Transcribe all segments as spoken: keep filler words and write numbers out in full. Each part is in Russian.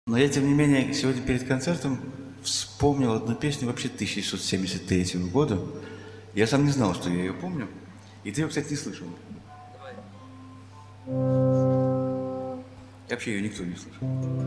Но я, тем не менее, сегодня перед концертом вспомнил одну песню вообще тысяча девятьсот семьдесят третьего года. Я сам не знал, что я ее помню. И ты ее, кстати, не слышал. И вообще ее никто не слышал.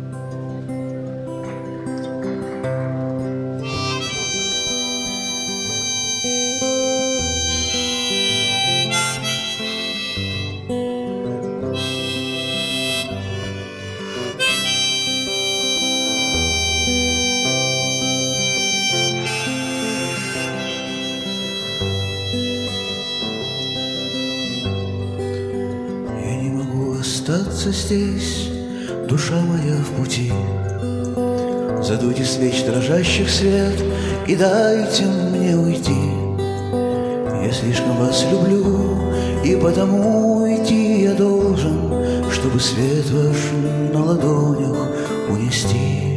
Остаться здесь, душа моя в пути. Задуйте свеч дрожащих свет и дайте мне уйти. Я слишком вас люблю, и потому идти я должен, чтобы свет ваш на ладонях унести.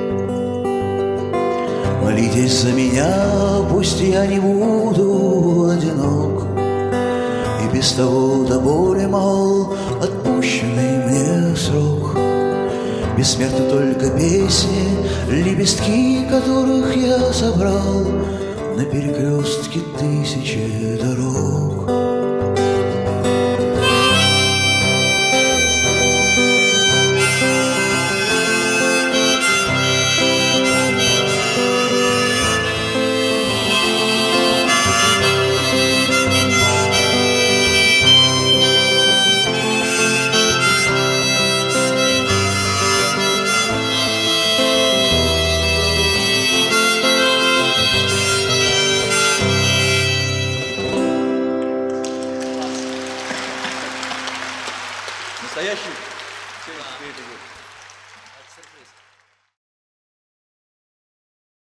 Молитесь за меня, пусть я не буду одинок, и без того до боли мал отпущенный мне срок. Бессмертны только песни, лепестки которых я собрал на перекрестке тысячи дорог.